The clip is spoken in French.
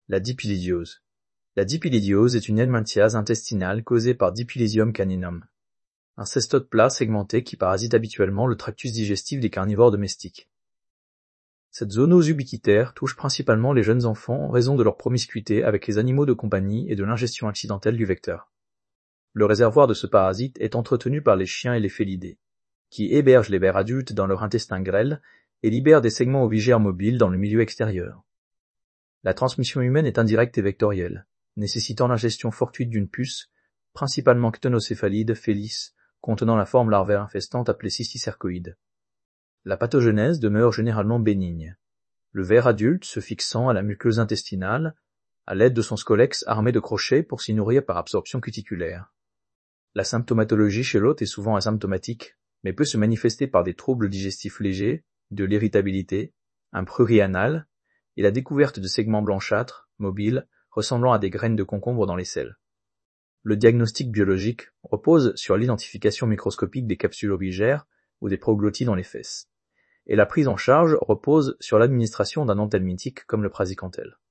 La dipylidiose. La dipylidiose est une helminthiase intestinale causée par Dipylidium caninum, un cestode plat segmenté qui parasite habituellement le tractus digestif des carnivores domestiques. Cette zoonose ubiquitaire touche principalement les jeunes enfants en raison de leur promiscuité avec les animaux de compagnie et de l'ingestion accidentelle du vecteur. Le réservoir de ce parasite est entretenu par les chiens et les félidés, qui hébergent les vers adultes dans leur intestin grêle et libèrent des segments ovigères mobiles dans le milieu extérieur. La transmission humaine est indirecte et vectorielle, nécessitant l'ingestion fortuite d'une puce, principalement ctenocéphalide Felis, contenant la forme larvaire infestante appelée cysticercoïde. La pathogenèse demeure généralement bénigne, le ver adulte se fixant à la muqueuse intestinale, à l'aide de son scolex armé de crochets pour s'y nourrir par absorption cuticulaire. La symptomatologie chez l'hôte est souvent asymptomatique, mais peut se manifester par des troubles digestifs légers, de l'irritabilité, un prurit anal, et la découverte de segments blanchâtres, mobiles, ressemblant à des graines de concombre dans les selles. Le diagnostic biologique repose sur l'identification microscopique des capsules ovigères ou des proglottis dans les fesses, et la prise en charge repose sur l'administration d'un anthelmintique comme le praziquantel.